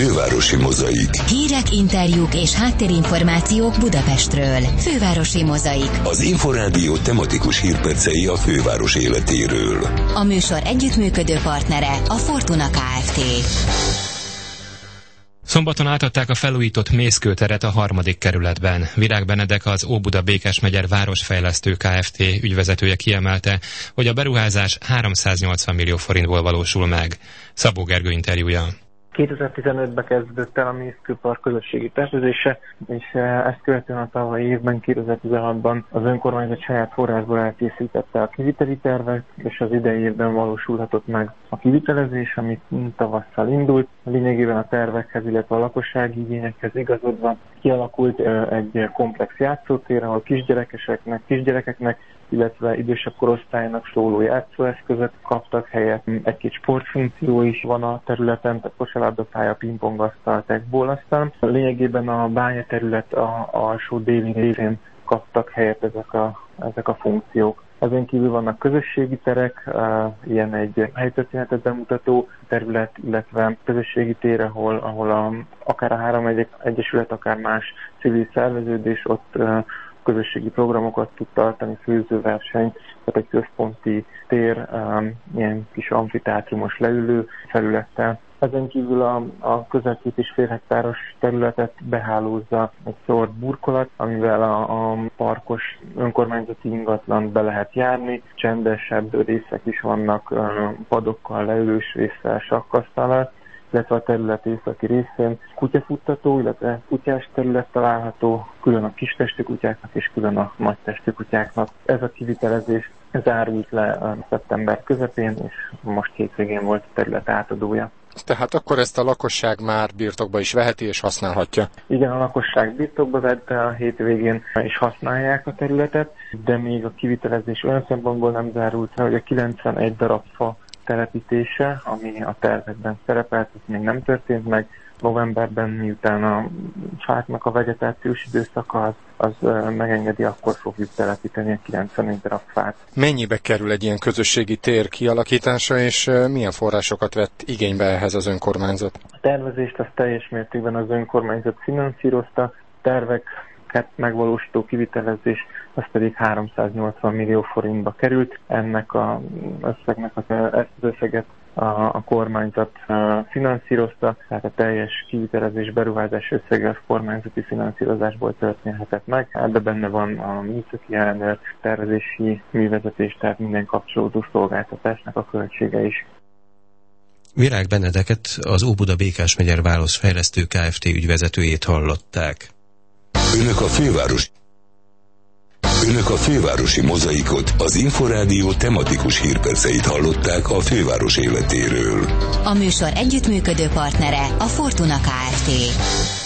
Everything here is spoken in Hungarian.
Fővárosi Mozaik. Hírek, interjúk és háttérinformációk Budapestről. Fővárosi Mozaik. Az Inforádió tematikus hírpercei a főváros életéről. A műsor együttműködő partnere a Fortuna Kft. Szombaton átadták a felújított Mészkőteret a 3. kerületben. Virág Benedek, az Óbuda-Békesmegyer Városfejlesztő Kft. Ügyvezetője kiemelte, hogy a beruházás 380 millió forintból valósul meg. Szabó Gergő interjúja. 2015-ben kezdődött el a Mészkőpark közösségi tervezése, és ezt követően a tavalyi évben, 2016-ban az önkormányzat saját forrásból elkészítette a kiviteli tervet, és az idei évben valósulhatott meg a kivitelezés, amit tavasszal indult. Lényegében a tervekhez, illetve a lakossági igényekhez igazodva kialakult egy komplex játszótér, ahol kisgyerekeknek, illetve idősebb korosztálynak szóló játszóeszközök kaptak helyet. Egy-két sportfunkció is van a területen, tehát kosárlabdapálya, pingpongasztal, tekbólasztal. Lényegében a bányaterület alsó déli részén kaptak helyet ezek a funkciók. Ezen kívül vannak közösségi terek, ilyen egy helytörténetet bemutató terület, illetve közösségi tér, ahol akár a 3 egyesület, akár más civil szerveződés ott közösségi programokat tud tartani, főzőverseny, tehát egy központi tér, ilyen kis amfiteátrumos leülő felülettel. Ezen kívül a közel 2,5 hektáros területet behálózza egy szórt burkolat, amivel a parkos önkormányzati ingatlant be lehet járni. Csendesebb részek is vannak, padokkal, leülős résszel, sakkasztallal, illetve a terület északi részén kutyafuttató, illetve kutyás terület található, külön a kistestű kutyáknak és külön a nagytestű kutyáknak. Ez a kivitelezés zárult le szeptember közepén, és most hétvégén volt a terület átadója. Tehát akkor ezt a lakosság már birtokba is veheti és használhatja? Igen, a lakosság birtokba vette, a hétvégén is használják a területet, de még a kivitelezés olyan szempontból nem zárult le, hogy a 91 darab fa telepítése, ami a tervekben szerepelt, ez még nem történt meg. Novemberben, miután a fáknak a vegetációs időszaka az megengedi, akkor fogjuk telepíteni a 91 darab fát. Mennyibe kerül egy ilyen közösségi tér kialakítása, és milyen forrásokat vett igénybe ehhez az önkormányzat? A tervezést az teljes mértékben az önkormányzat finanszírozta, terveket megvalósító kivitelezés, az pedig 380 millió forintba került. Ennek az összeget a kormányzat finanszírozta, tehát a teljes kivitelezés beruházás összege a kormányzati finanszírozásból történhetett meg. De benne van a műszaki ellenőr, tervezési művezetés, tehát minden kapcsolódó szolgáltatásnak a költsége is. Virág Benedeket, az Óbuda-Békesmegyer Városfejlesztő Kft. Ügyvezetőjét hallották. Önök a Fővárosi Mozaikot, az Inforádió tematikus hírperceit hallották a főváros életéről. A műsor együttműködő partnere a Fortuna Kft.